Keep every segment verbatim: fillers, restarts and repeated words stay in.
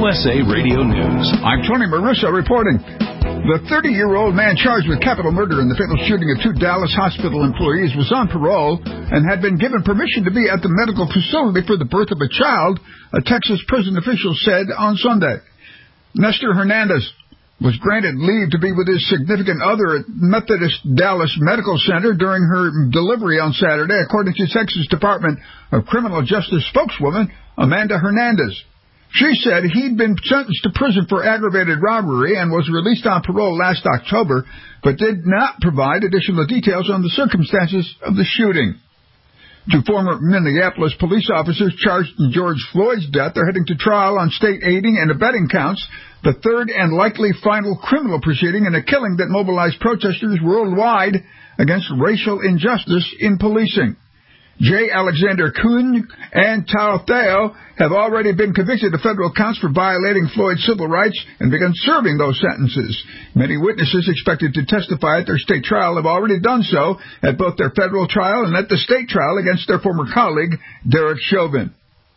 U S A Radio News. I'm Tony Maruso reporting. The thirty-year-old man charged with capital murder in the fatal shooting of two Dallas hospital employees was on parole and had been given permission to be at the medical facility for the birth of a child, a Texas prison official said on Sunday. Nestor Hernandez was granted leave to be with his significant other at Methodist Dallas Medical Center during her delivery on Saturday, according to Texas Department of Criminal Justice spokeswoman Amanda Hernandez. She said he'd been sentenced to prison for aggravated robbery and was released on parole last October, but did not provide additional details on the circumstances of the shooting. Two former Minneapolis police officers charged in George Floyd's death are heading to trial on state aiding and abetting counts, the third and likely final criminal proceeding in a killing that mobilized protesters worldwide against racial injustice in policing. J. Alexander Kuhn and Tao Theo have already been convicted of federal counts for violating Floyd's civil rights and begun serving those sentences. Many witnesses expected to testify at their state trial have already done so at both their federal trial and at the state trial against their former colleague, Derek Chauvin.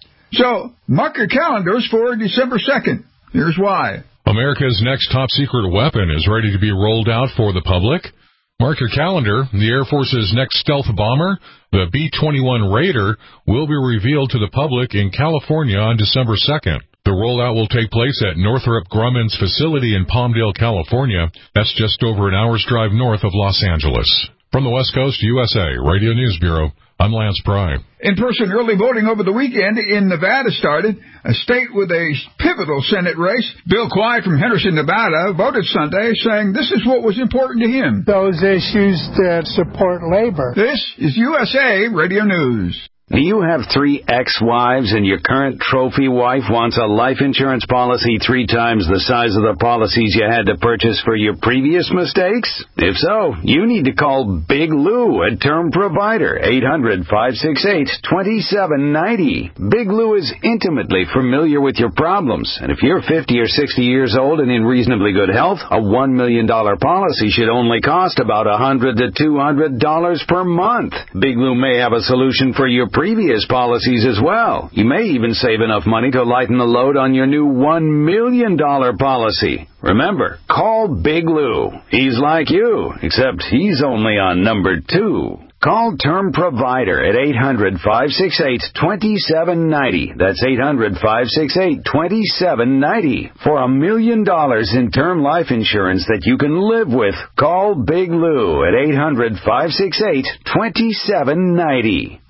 So, mark your calendars for December second. Here's why. America's next top-secret weapon is ready to be rolled out for the public. Mark your calendar. The Air Force's next stealth bomber, the B twenty-one Raider, will be revealed to the public in California on December second. The rollout will take place at Northrop Grumman's facility in Palmdale, California. That's just over an hour's drive north of Los Angeles. From the West Coast, U S A Radio News Bureau, I'm Lance Pry. In-person early voting over the weekend in Nevada started, a state with a pivotal Senate race. Bill Quay from Henderson, Nevada, voted Sunday, saying this is what was important to him. Those issues that support labor. This is U S A Radio News. Do you have three ex-wives and your current trophy wife wants a life insurance policy three times the size of the policies you had to purchase for your previous mistakes? If so, you need to call Big Lou, a term provider, eight hundred, five six eight, two seven nine zero. Big Lou is intimately familiar with your problems, and if you're fifty or sixty years old and in reasonably good health, a one million dollars policy should only cost about one hundred to two hundred dollars per month. Big Lou may have a solution for your previous policies as well. You may even save enough money to lighten the load on your new one million dollars policy. Remember, call Big Lou. He's like you, except he's only on number two. Call Term Provider at eight hundred, five six eight, two seven nine zero. That's eight hundred, five six eight, two seven nine zero. For a million dollars in term life insurance that you can live with, call Big Lou at eight hundred, five six eight, two seven nine zero.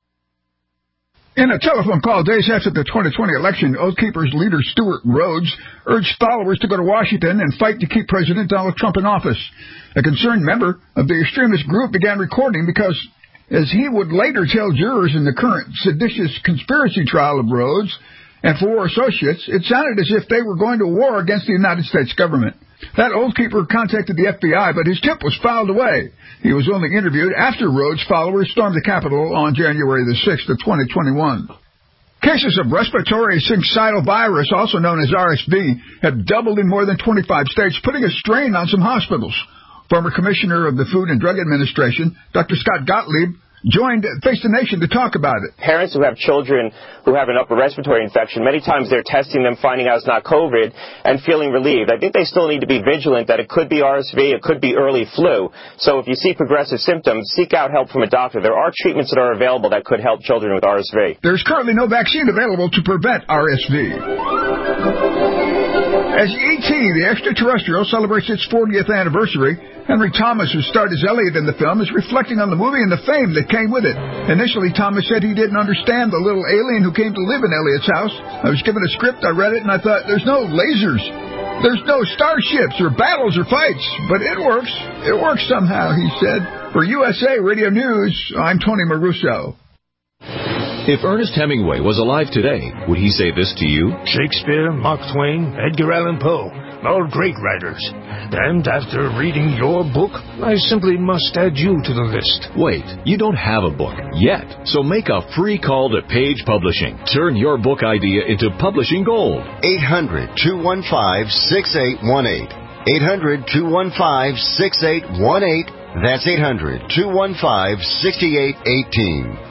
In a telephone call days after the twenty twenty election, Oath Keepers leader Stewart Rhodes urged followers to go to Washington and fight to keep President Donald Trump in office. A concerned member of the extremist group began recording because, as he would later tell jurors in the current seditious conspiracy trial of Rhodes and four associates, it sounded as if they were going to war against the United States government. That Oath Keeper contacted the F B I, but his tip was filed away. He was only interviewed after Rhodes' followers stormed the Capitol on January the sixth of twenty twenty-one. Cases of respiratory syncytial virus, also known as R S V, have doubled in more than twenty-five states, putting a strain on some hospitals. Former Commissioner of the Food and Drug Administration, Doctor Scott Gottlieb, joined Face the Nation to talk about it. Parents who have children who have an upper respiratory infection, many times they're testing them, finding out it's not COVID, and feeling relieved. I think they still need to be vigilant that it could be R S V, it could be early flu. So if you see progressive symptoms, seek out help from a doctor. There are treatments that are available that could help children with R S V. There's currently no vaccine available to prevent R S V. As E T, the extraterrestrial, celebrates its fortieth anniversary, Henry Thomas, who starred as Elliot in the film, is reflecting on the movie and the fame that came with it. Initially, Thomas said he didn't understand the little alien who came to live in Elliot's house. I was given a script, I read it, and I thought, there's no lasers. There's no starships or battles or fights. But it works. It works somehow, he said. For U S A Radio News, I'm Tony Maruso. If Ernest Hemingway was alive today, would he say this to you? Shakespeare, Mark Twain, Edgar Allan Poe, all great writers. And after reading your book, I simply must add you to the list. Wait, you don't have a book yet, so make a free call to Page Publishing. Turn your book idea into publishing gold. eight hundred, two one five, six eight one eight. eight hundred, two one five, six eight one eight. That's eight hundred, two one five, six eight one eight.